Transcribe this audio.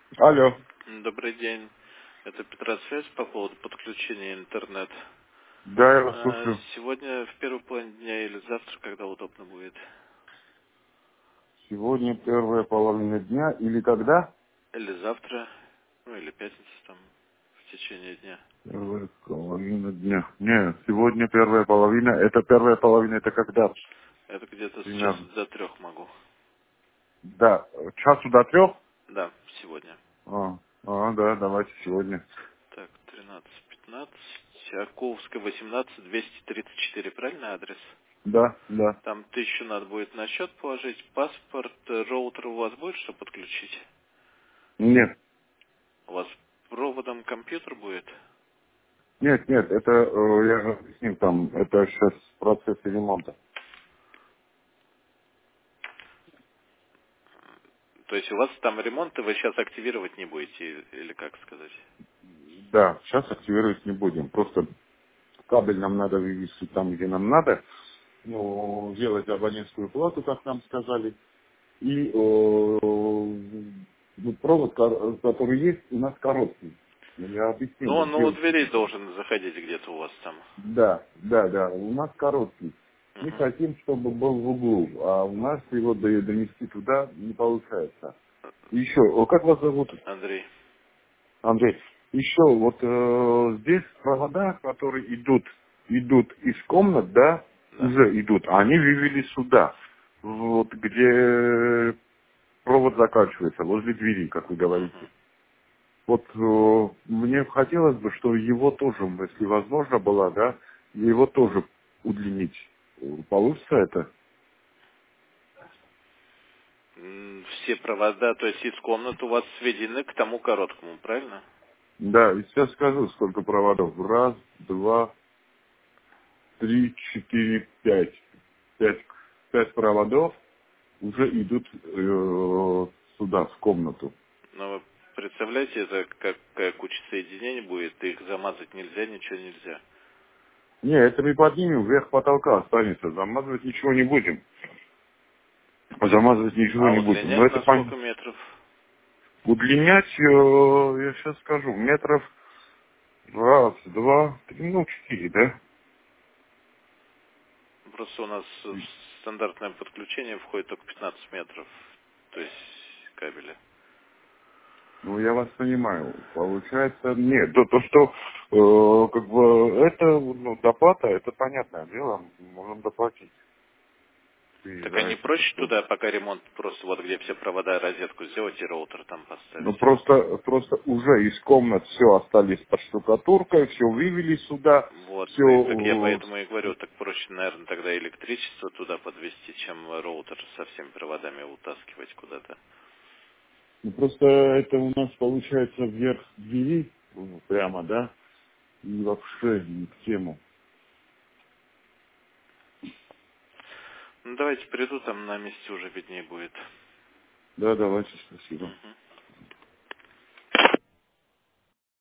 Алло. Добрый день. Это Петросвязь по поводу подключения интернет. Да, я вас слушаю. Сегодня в первой половине дня или завтра, когда удобно будет? Сегодня первая половина дня или когда? Или завтра, ну или пятница там, в течение дня. Первая половина дня. Не, сегодня первая половина. Это первая половина, это когда? Это где-то с часу Примерно. до 3 могу. Да, часу до 3? Да, сегодня. Да, давайте сегодня. Так, 13:15. Аковская, 18, 234, правильный адрес? Да, да. Там 1000 надо будет на счет положить. Паспорт, роутер у вас будет, что подключить? Нет, У вас проводом компьютер будет? нет, это, я объяснил там, это сейчас в процессе ремонта. То есть у вас там ремонт, и вы сейчас активировать не будете, или как сказать? Да, сейчас активировать не будем. Просто кабель нам надо вывести там, где нам надо. Ну, делать абонентскую плату, как нам сказали. И вот провод, который есть, у нас короткий. Я объяснил, Ну, вот он у девочке дверей сейчас. должен заходить где-то у вас там. Да, у нас короткий. Мы Мгм. хотим, чтобы был в углу, а у нас его донести туда не получается. Еще, как вас зовут, Андрей. Андрей? Еще вот здесь провода, которые идут из комнат, да, Да. уже идут, они вывели сюда, вот где провод заканчивается, возле двери, как вы говорите. Мгм. Вот мне хотелось бы, что его тоже, если возможно было, да, его тоже удлинить. Получится это? Все провода, то есть из комнат у вас сведены к тому короткому, правильно? Да, и сейчас скажу, сколько проводов. Раз, два, три, четыре, пять. Пять проводов уже идут сюда, в комнату. Но вы представляете, это какая куча соединений будет, их замазать нельзя, ничего нельзя. Не, это мы поднимем, вверх потолка останется. Замазывать ничего не будем. Замазывать ничего А не будем. Но удлинять это на сколько понятно. метров? Удлинять, я сейчас скажу, метров раз, два, три, ну, четыре, да? Просто у нас в стандартное подключение входит только 15 метров, то есть кабеля. Ну, я вас понимаю. Получается, нет, то, что, как бы, это, ну, доплата, это понятное дело, можем доплатить. И Так за а не это, то, проще что... туда, пока ремонт, просто вот где все провода, розетку сделать и роутер там Ну, поставить? просто уже из комнат все остались под штукатуркой, все вывели сюда, Вот, и так я все, поэтому и говорю, так проще, наверное, тогда электричество туда подвести, чем роутер со всеми проводами утаскивать куда-то. ну, просто это у нас получается вверх двери, прямо, да, и вообще не к тему. Ну, давайте приду, там на месте уже виднее будет. Да, давайте, спасибо. Мгм.